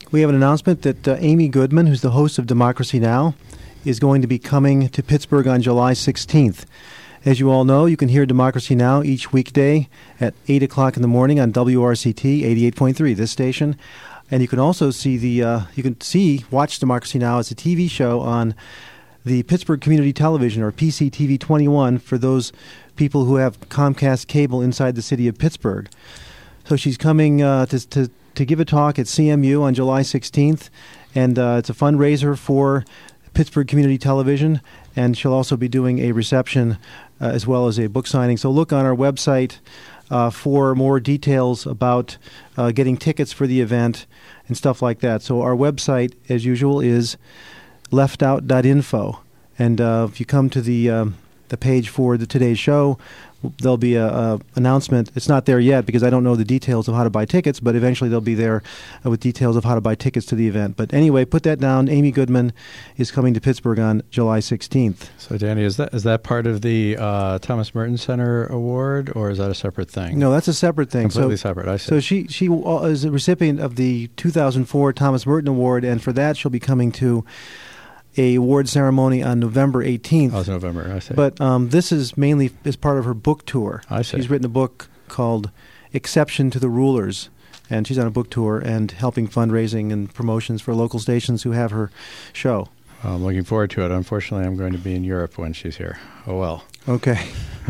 we have an announcement that Amy Goodman, who's the host of Democracy Now!, is going to be coming to Pittsburgh on July 16th. As you all know, you can hear Democracy Now! Each weekday at 8 o'clock in the morning on WRCT 88.3, this station. And you can also watch Democracy Now! As a TV show on the Pittsburgh Community Television, or PCTV 21, for those people who have Comcast cable inside the city of Pittsburgh. So she's coming to give a talk at CMU on July 16th, and it's a fundraiser for Pittsburgh Community Television, and she'll also be doing a reception as well as a book signing. So look on our website for more details about getting tickets for the event and stuff like that. So our website, as usual, is leftout.info, and if you come to the page for today's show, there'll be a announcement. It's not there yet because I don't know the details of how to buy tickets, but eventually they'll be there with details of how to buy tickets to the event. But anyway, put that down. Amy Goodman is coming to Pittsburgh on July 16th. So, Danny, is that part of the Thomas Merton Center Award, or is that a separate thing? No, that's a separate thing. Completely separate, I see. So she is a recipient of the 2004 Thomas Merton Award, and for that she'll be coming to a award ceremony on November 18th. Oh, it's November, I see. But this is mainly as part of her book tour. I see. She's written a book called Exception to the Rulers, and she's on a book tour and helping fundraising and promotions for local stations who have her show. I'm looking forward to it. Unfortunately, I'm going to be in Europe when she's here. Oh, well. Okay.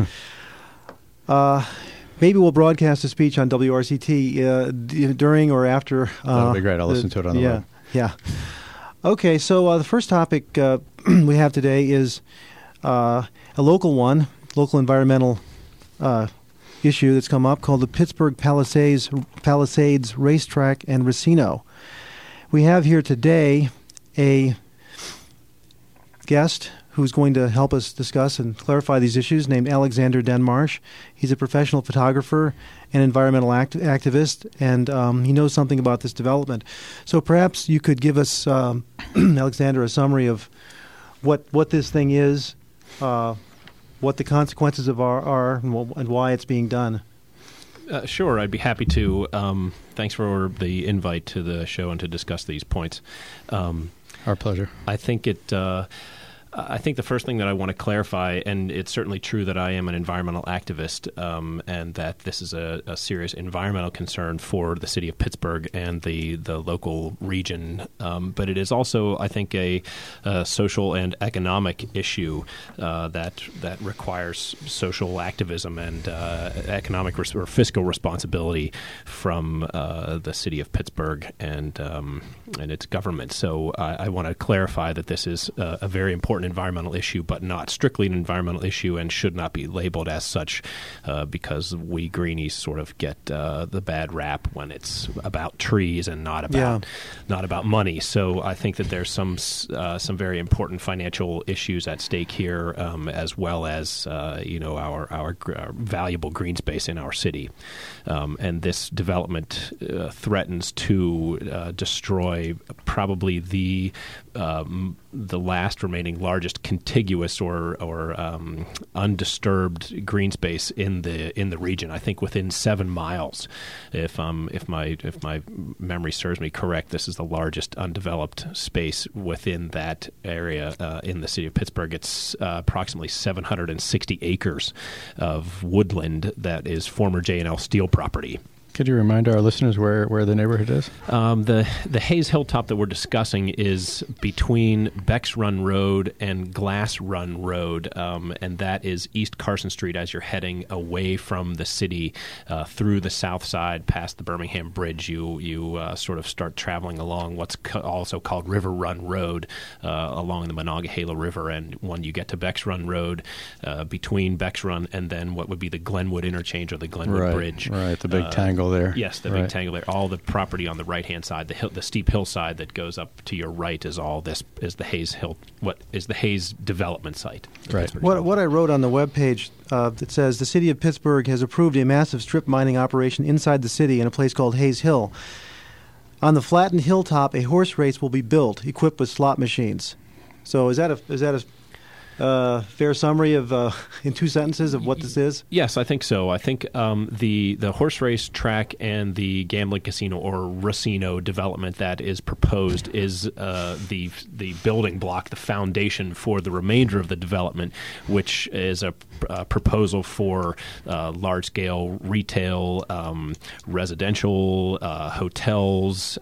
Maybe we'll broadcast a speech on WRCT during or after. That'll be great. I'll listen to it on the web. Yeah. Okay, so the first topic we have today is a local environmental issue that's come up called the Pittsburgh Palisades Racetrack and Racino. We have here today a guest who's going to help us discuss and clarify these issues, named Alexander Denmarsh. He's a professional photographer and environmental activist, and he knows something about this development. So perhaps you could give us, Alexander, a summary of what this thing is, what the consequences are, and why it's being done. Sure, I'd be happy to. Thanks for the invite to the show and to discuss these points. Our pleasure. I think the first thing that I want to clarify, and it's certainly true that I am an environmental activist, and that this is a serious environmental concern for the city of Pittsburgh and the local region, but it is also, I think, a social and economic issue that requires social activism and economic or fiscal responsibility from the city of Pittsburgh and its government. So I want to clarify that this is a very important environmental issue, but not strictly an environmental issue, and should not be labeled as such because we greenies sort of get the bad rap when it's about trees and not about money. So I think that there's some very important financial issues at stake here, as well as our valuable green space in our city, and this development threatens to destroy probably the last remaining largest contiguous or undisturbed green space in the region. I think within 7 miles, if my memory serves me correct, this is the largest undeveloped space within that area in the city of Pittsburgh. It's approximately 760 acres of woodland that is former J&L Steel property. Could you remind our listeners where the neighborhood is? The Hayes Hilltop that we're discussing is between Becks Run Road and Glass Run Road, and that is East Carson Street as you're heading away from the city through the south side past the Birmingham Bridge. You sort of start traveling along what's also called River Run Road along the Monongahela River, and when you get to Becks Run Road, between Becks Run and then what would be the Glenwood Interchange or the Glenwood Bridge. Right, the big tangle there. Yes, the big tangle there. All the property on the right-hand side, the steep hillside that goes up to your right is the Hayes Hill. What is the Hayes development site? Right. What I wrote on the webpage that says the city of Pittsburgh has approved a massive strip mining operation inside the city in a place called Hayes Hill. On the flattened hilltop, a horse race will be built, equipped with slot machines. So is that fair summary of in 2 sentences of what this is? Yes, I think so. I think the horse race track and the gambling casino or racino development that is proposed is the building block, the foundation for the remainder of the development, which is a proposal for large-scale retail, residential, hotels.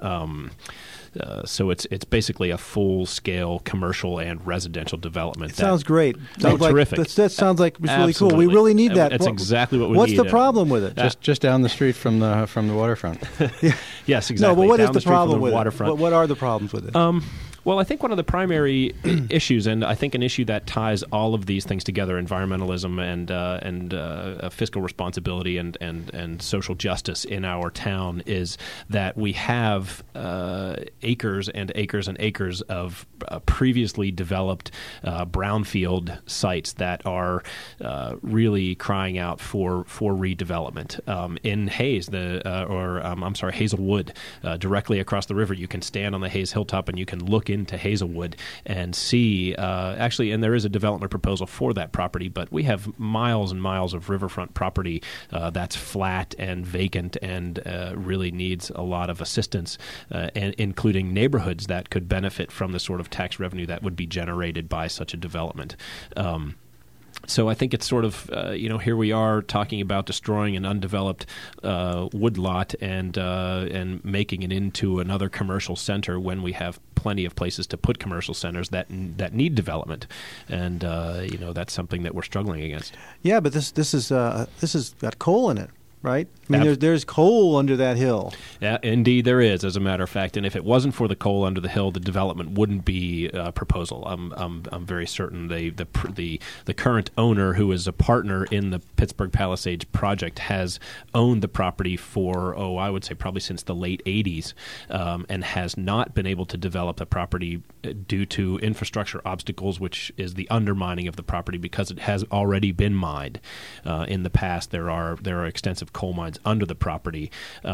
So it's basically a full-scale commercial and residential development. Sounds great. Sounds like, terrific. That sounds like it's really Absolutely. cool. We really need that. That's exactly what we need. What's the problem with it? Just down the street from the waterfront. Yes, exactly. No, but what Down is the street from problem with waterfront. it? What are the problems with it? Well, I think one of the primary issues, and I think an issue that ties all of these things together, environmentalism and fiscal responsibility and social justice in our town, is that we have acres and acres and acres of previously developed brownfield sites that are really crying out for redevelopment. In Hayes, Hazelwood, directly across the river, you can stand on the Hayes Hilltop and you can look into Hazelwood and see, and there is a development proposal for that property, but we have miles and miles of riverfront property that's flat and vacant and really needs a lot of assistance, and including neighborhoods that could benefit from the sort of tax revenue that would be generated by such a development. So I think it's sort of, here we are talking about destroying an undeveloped woodlot and making it into another commercial center when we have plenty of places to put commercial centers that need development, and that's something that we're struggling against. Yeah, but this has got coal in it. Right? I mean, there's coal under that hill. Yeah, indeed there is, as a matter of fact. And if it wasn't for the coal under the hill, the development wouldn't be a proposal. I'm very certain the current owner, who is a partner in the Pittsburgh Palisades project, has owned the property for, I would say probably since the late 80s, and has not been able to develop the property due to infrastructure obstacles, which is the undermining of the property because it has already been mined. In the past, there are extensive coal mines under the property,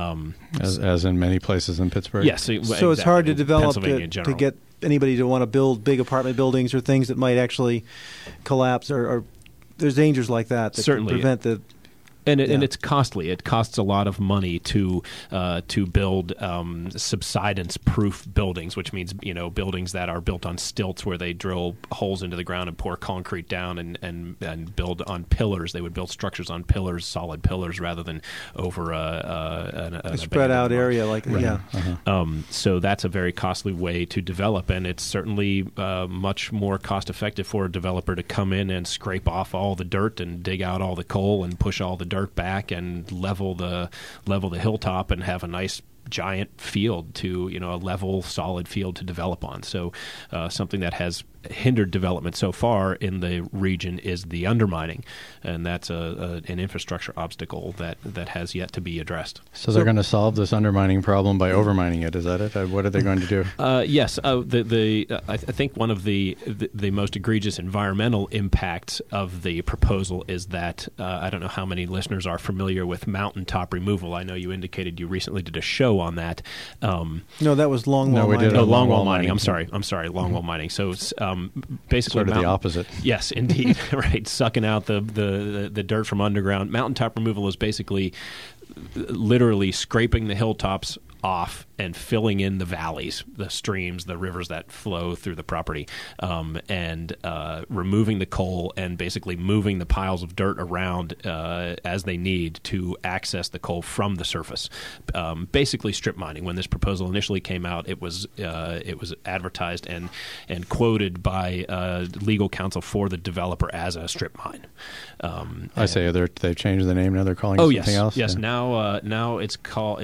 as in many places in Pittsburgh. Yes, so exactly. It's hard to develop to get anybody to want to build big apartment buildings or things that might actually collapse, or there's dangers like that certainly can prevent the. And it's costly. It costs a lot of money to build subsidence-proof buildings, which means buildings that are built on stilts where they drill holes into the ground and pour concrete down and build on pillars. They would build structures on pillars, solid pillars, rather than over a spread out area like right. Yeah. Uh-huh. So that's a very costly way to develop, and it's certainly much more cost-effective for a developer to come in and scrape off all the dirt and dig out all the coal and push all the dirt back and level the hilltop and have a nice giant field to a level solid field to develop on. So something that has hindered development so far in the region is the undermining, and that's an infrastructure obstacle that has yet to be addressed. So they're going to solve this undermining problem by overmining it. Is that it? What are they going to do? Yes. I think one of the most egregious environmental impacts of the proposal is that I don't know how many listeners are familiar with mountaintop removal. I know you indicated you recently did a show on that. No, that was longwall mining. we did longwall mining. I'm sorry, longwall mining. So basically sort of the opposite. Yes, indeed. Right, sucking out the dirt from underground. Mountaintop removal is basically literally scraping the hilltops off and filling in the valleys, the streams, the rivers that flow through the property, and removing the coal and basically moving the piles of dirt around as they need to access the coal from the surface. Basically strip mining. When this proposal initially came out, it was advertised and quoted by legal counsel for the developer as a strip mine. I say they've changed the name now. They're calling it something else. Yes, yeah. Now it's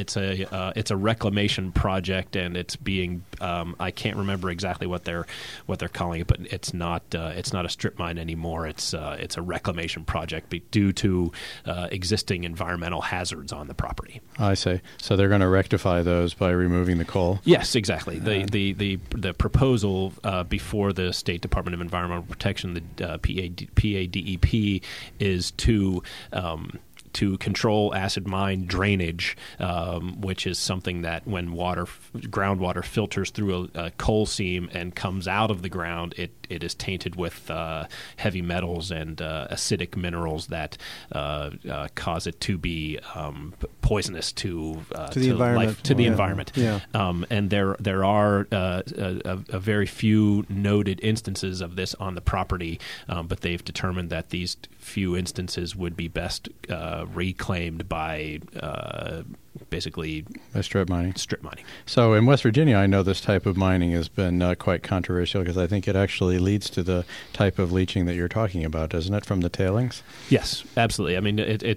a reclamation project, and it's being I can't remember exactly what they're calling it, but it's not a strip mine anymore. It's a reclamation project due to existing environmental hazards on the property. I see. So they're going to rectify those by removing the coal. Yes, exactly. The proposal before the State Department of Environmental Protection, the PADEP, is to to control acid mine drainage, which is something that when groundwater filters through a coal seam and comes out of the ground, it is tainted with heavy metals and acidic minerals that cause it to be poisonous to the environment. The environment. Yeah. And there are a very few noted instances of this on the property, but they've determined that these few instances would be best reclaimed by basically by strip mining. So in West Virginia, I know this type of mining has been quite controversial because I think it actually leads to the type of leaching that you're talking about, doesn't it, from the tailings? Yes, absolutely. I mean,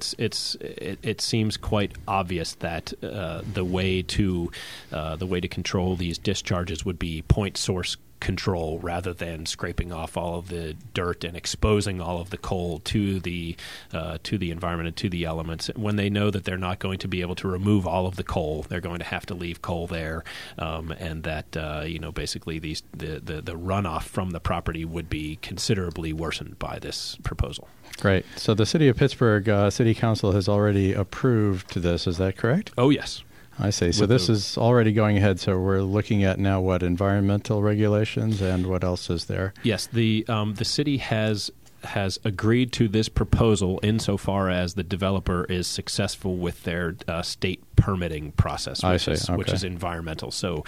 it seems quite obvious that the way to control these discharges would be point source control rather than scraping off all of the dirt and exposing all of the coal to the environment and to the elements. When they know that they're not going to be able to remove all of the coal, they're going to have to leave coal there, and that basically the runoff from the property would be considerably worsened by this proposal. Great. So the City of Pittsburgh City Council has already approved this. Is that correct? Oh, yes. I see. So this is already going ahead. So we're looking at now what environmental regulations and what else is there? Yes, the city has agreed to this proposal insofar as the developer is successful with their state permitting process, which is environmental. So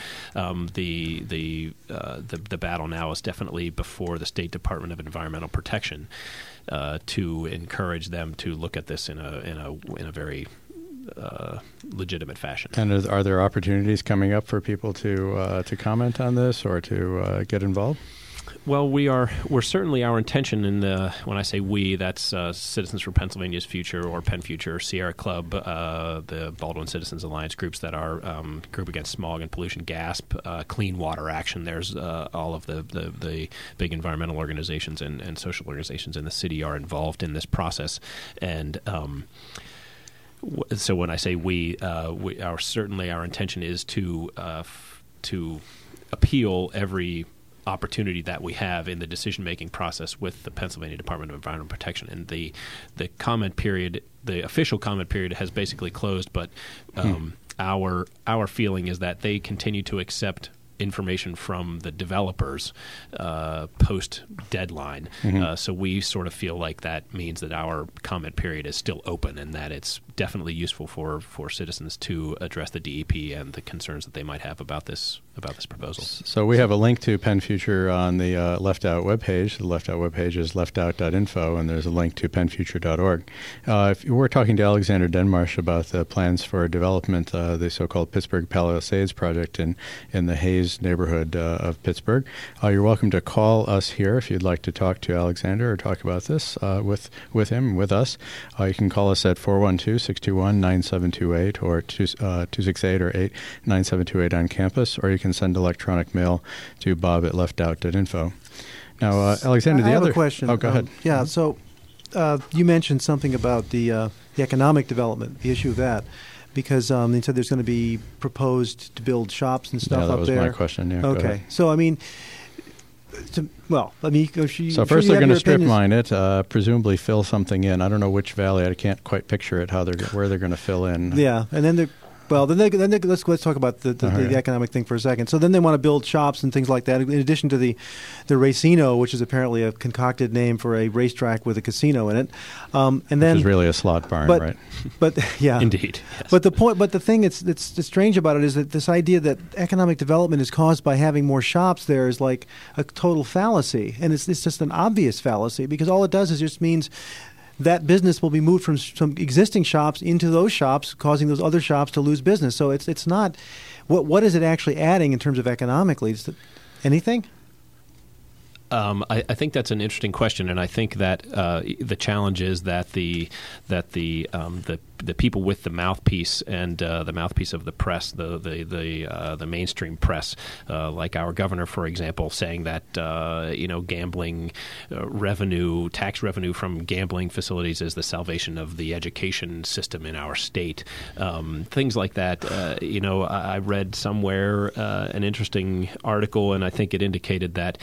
the battle now is definitely before the State Department of Environmental Protection to encourage them to look at this in a very legitimate fashion. And are there opportunities coming up for people to comment on this or to get involved? Well, we're certainly, our intention when I say we, that's Citizens for Pennsylvania's Future or Penn Future, Sierra Club, the Baldwin Citizens Alliance groups that are Group Against Smog and Pollution, GASP, Clean Water Action. There's all of the big environmental organizations and social organizations in the city are involved in this process. And so when I say we our intention is to appeal every opportunity that we have in the decision-making process with the Pennsylvania Department of Environmental Protection. And the comment period, the official comment period has basically closed, but our feeling is that they continue to accept information from the developers post-deadline. So we sort of feel like that means that our comment period is still open and that it's definitely useful for citizens to address the DEP and the concerns that they might have about this proposal. So we have a link to Penn Future on the Left Out webpage. The Left Out webpage is leftout.info, and there's a link to pennfuture.org. If we're talking to Alexander Denmarsh about the plans for development, the so-called Pittsburgh Palisades project in the Hayes neighborhood of Pittsburgh. You're welcome to call us here if you'd like to talk to Alexander or talk about this with him, with us. You can call us at 412-621-9728 or 268 or 89728 on campus, or you can send electronic mail to bob@leftout.info. Now, Alexander, I have a question. Oh, go ahead. Yeah, so you mentioned something about the economic development, the issue of that, because they said there's going to be proposed to build shops and stuff up there. That was my question, yeah. Okay. So, I mean, let me go. So first they're going to strip mine it, presumably fill something in. I don't know which valley. I can't quite picture it, where they're going to fill in. Yeah, and then let's talk about the economic thing for a second. So then they want to build shops and things like that, in addition to the Racino, which is apparently a concocted name for a racetrack with a casino in it, and then which is really a slot barn, right? But yeah, indeed. Yes. But the thing that's strange about it is that this idea that economic development is caused by having more shops there is like a total fallacy, and it's just an obvious fallacy, because all it does is just means that business will be moved from some existing shops into those shops, causing those other shops to lose business. So it's not what is it actually adding in terms of economically? Is it anything? I think that's an interesting question, and I think that the challenge is that the people with the mouthpiece and the mouthpiece of the press, the mainstream press, like our governor, for example, saying that gambling revenue, tax revenue from gambling facilities is the salvation of the education system in our state. Things like that. I read somewhere an interesting article, and I think it indicated that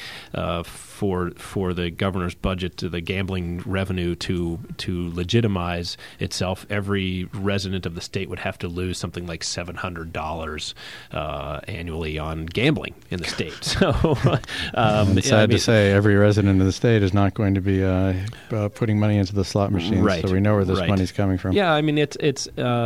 for the governor's budget, the gambling revenue to legitimize itself, every resident of the state would have to lose something like $700 annually on gambling in the state. So, sad to say, every resident of the state is not going to be putting money into the slot machines. Right. So we know where this money's coming from. Yeah, I mean, it's.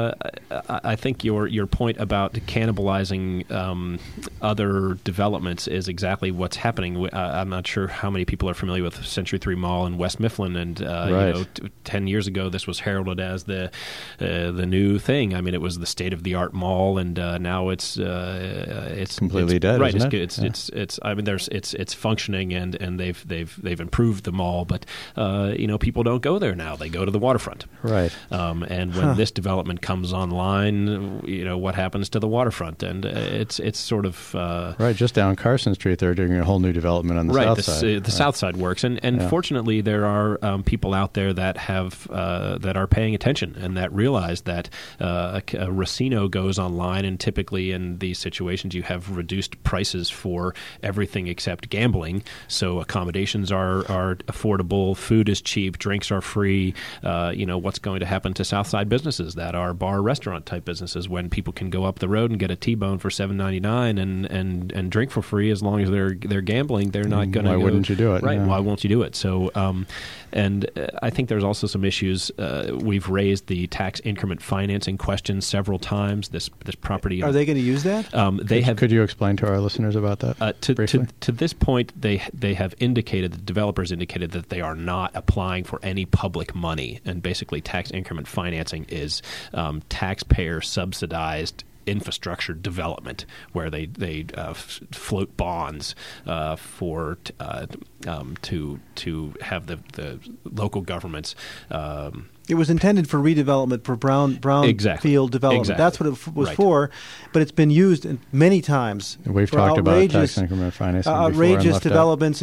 I think your point about cannibalizing other developments is exactly what's happening. I'm not sure how many people are familiar with Century 3 Mall in West Mifflin, and 10 years ago this was heralded as the new thing. I mean, it was the state-of-the-art mall, and now it's completely dead. Right? Isn't It's I mean, it's functioning, and they've improved the mall, but people don't go there now. They go to the waterfront. Right. And when this development comes online, what happens to the waterfront? And it's sort of right. Just down Carson Street, they're doing a whole new development on the south side. The south side works, and fortunately, there are people out there that have that are paying attention and that realize that a Racino goes online, and typically in these situations, you have reduced prices for everything except gambling. So accommodations are affordable, food is cheap, drinks are free. What's going to happen to south side businesses that are bar restaurant type businesses when people can go up the road and get a T-bone for $7.99 and drink for free as long as they're gambling? They're not going to. Why wouldn't you do it? Right? Yeah. Why won't you do it? So, and I think there's also some issues. We've raised the tax increment financing question several times. This property. Are they going to use that? Could you explain to our listeners about that? To this point, they have indicated, the developers indicated that they are not applying for any public money, and basically tax increment financing is taxpayer subsidized infrastructure development, where they float bonds for to have the local governments. It was intended for redevelopment, for brownfield development. Exactly. That's what it was for, but it's been used many times. We've talked about tax increment financing outrageous developments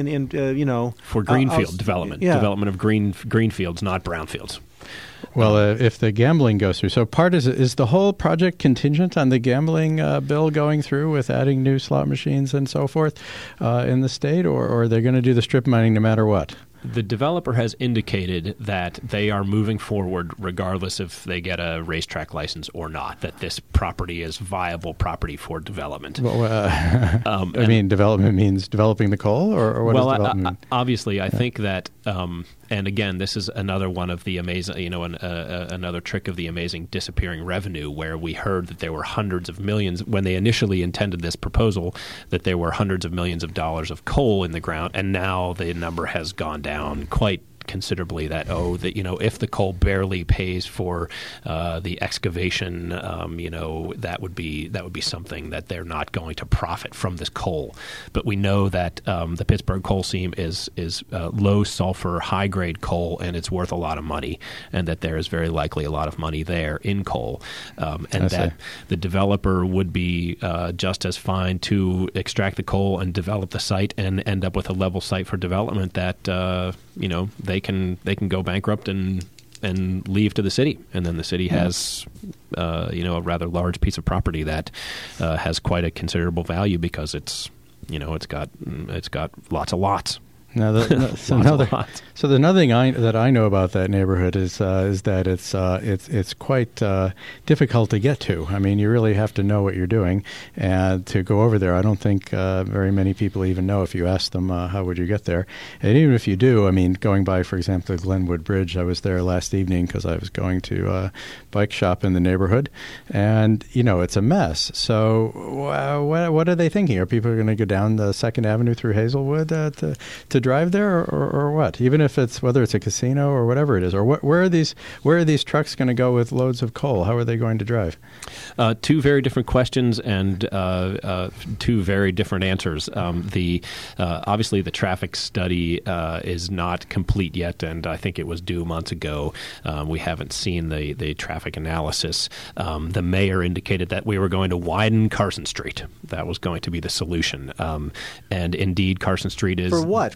in for greenfield development, development of greenfields, not brownfields. Well, if the gambling goes through, so is the whole project contingent on the gambling bill going through with adding new slot machines and so forth in the state, or are they going to do the strip mining no matter what? The developer has indicated that they are moving forward regardless if they get a racetrack license or not, that this property is viable property for development. Well, development means developing the coal, or what does development mean? Obviously, I think that, and again, this is another one of the amazing, another trick of the amazing disappearing revenue, where we heard that there were hundreds of millions, when they initially intended this proposal, that there were hundreds of millions of dollars of coal in the ground, and now the number has gone down quite considerably, that if the coal barely pays for the excavation, that would be something that they're not going to profit from this coal. But we know that the Pittsburgh coal seam is low sulfur, high grade coal, and it's worth a lot of money, and that there is very likely a lot of money there in coal, and that the developer would be just as fine to extract the coal and develop the site and end up with a level site for development that they can go bankrupt and leave to the city, and then the city has a rather large piece of property that has quite a considerable value because it's got lots of lots. Now, another thing that I know about that neighborhood is that it's quite difficult to get to. I mean, you really have to know what you're doing, and to go over there, I don't think very many people even know. If you ask them, how would you get there? And even if you do, I mean, going by, for example, the Glenwood Bridge, I was there last evening because I was going to a bike shop in the neighborhood, and it's a mess. So what are they thinking? Are people going to go down the 2nd Avenue through Hazelwood to to drive there, or what? Even if it's whether it's a casino or whatever it is, or where are these trucks going to go with loads of coal? How are they going to drive? Two very different questions and two very different answers. Obviously, the traffic study is not complete yet, and I think it was due months ago. We haven't seen the traffic analysis. The mayor indicated that we were going to widen Carson Street. That was going to be the solution. And indeed, Carson Street is... For what?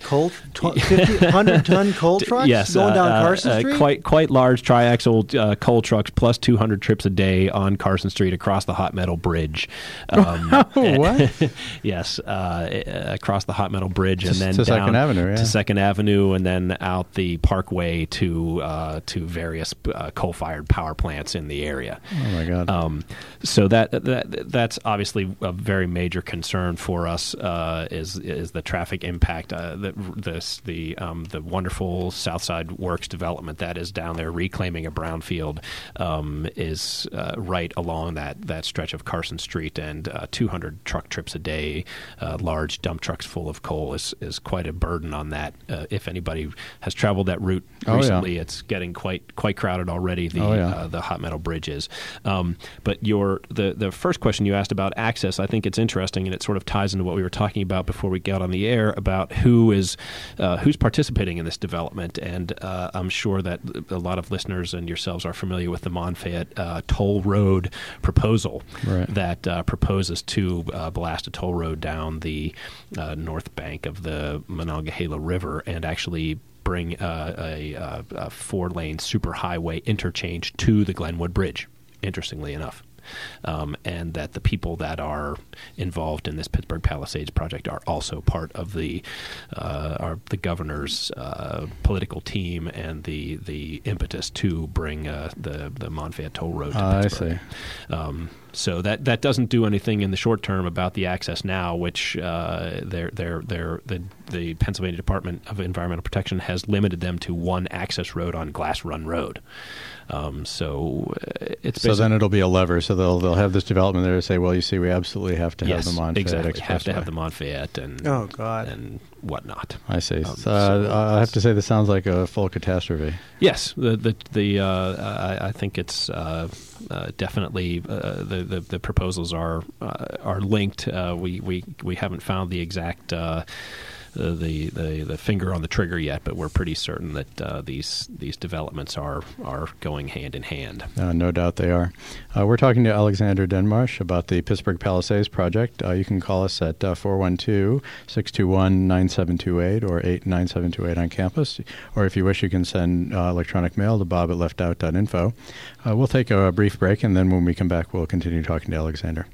100-ton coal trucks yes, going down Carson Street? Quite large triaxle coal trucks plus 200 trips a day on Carson Street across the Hot Metal Bridge. What? Yes, across the Hot Metal Bridge and then to down Second Avenue, yeah. to Second Avenue, and then out the Parkway to various coal-fired power plants in the area. Oh my God! So that's obviously a very major concern for us. Is the traffic impact? The wonderful Southside Works development that is down there reclaiming a brownfield is right along that stretch of Carson Street, and 200 truck trips a day, large dump trucks full of coal is quite a burden on that. If anybody has traveled that route recently, it's getting quite crowded already. The Hot Metal Bridge is. But the first question you asked about access, I think it's interesting, and it sort of ties into what we were talking about before we got on the air about who's participating in this development. And I'm sure that a lot of listeners and yourselves are familiar with the Monfayette Toll Road proposal that proposes to blast a toll road down the north bank of the Monongahela River and actually bring a 4-lane superhighway interchange to the Glenwood Bridge, interestingly enough. And that the people that are involved in this Pittsburgh Palisades project are also part of the governor's political team and the impetus to bring the Monfayette Toll Road to Pittsburgh. I see. So that doesn't do anything in the short term about the access now, which the Pennsylvania Department of Environmental Protection has limited them to one access road on Glass Run Road. So then it'll be a lever. So they'll have this development there to say, well, you see, we absolutely have to have the Monfayette exactly. Expressway. Have to have the Monfayette and and whatnot. I see. I have to say, this sounds like a full catastrophe. Yes, I think it's definitely the proposals are linked. We haven't found the exact the finger on the trigger yet, but we're pretty certain that these developments are going hand in hand. No doubt they are. We're talking to Alexander Denmarsh about the Pittsburgh Palisades project. You can call us at 412-621-9728 or 89728 on campus. Or if you wish, you can send electronic mail to bob@leftout.info. We'll take a brief break, and then when we come back, we'll continue talking to Alexander.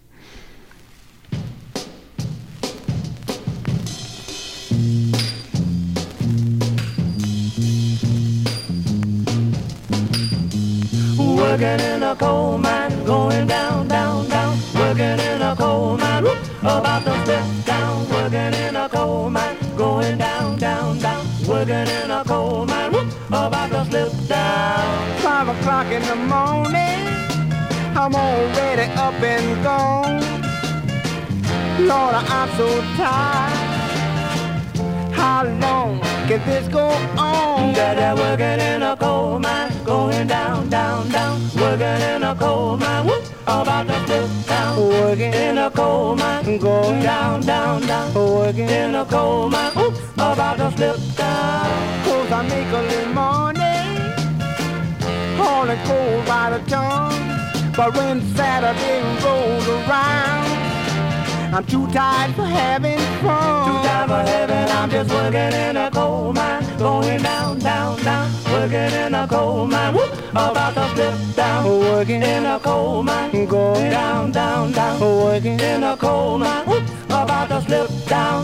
Working in a coal mine, going down, down, down. Working in a coal mine, whoop, about to slip down. Working in a coal mine, going down, down, down. Working in a coal mine, whoop, about to slip down. 5 o'clock in the morning, I'm already up and gone. Lord, I'm so tired. How long can this go on? Dada working in a coal mine, going down, down, down. Working in a coal mine, whoop, about to slip down. Working in a coal mine, going down, down, down. Working in a coal mine, whoop, about to slip down. 'Cause I make a little money, hauling coal by the ton. But when Saturday rolls around, I'm too tired for having fun. Too tired for having, I'm just working in a coal mine, going down, down, down. Working in a coal mine, whoop, about to slip down. Working in a coal mine, going down, down, down. Working in a coal mine, whoop, about to slip down.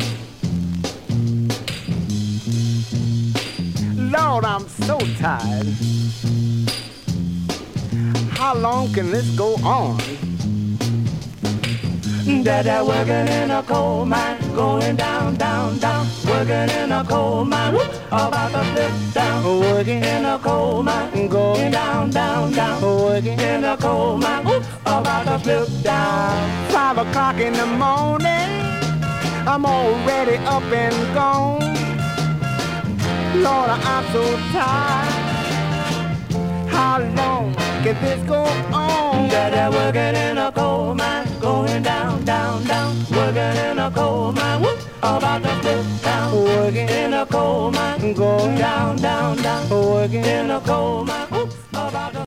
Lord, I'm so tired. How long can this go on? Dada working in a coal mine, going down, down, down. Working in a coal mine, whoop, about to slip down. Working in a coal mine, going down, down, down. Working in a coal mine, whoop, about to slip down. 5 o'clock in the morning, I'm already up and gone. Lord, I'm so tired. How long can this go on? They're working in a coal mine, going down, down, down. Working in a coal mine, whoop, about to flip down. Working In a coal mine, going down, down, down. working In a coal mine, whoop, about to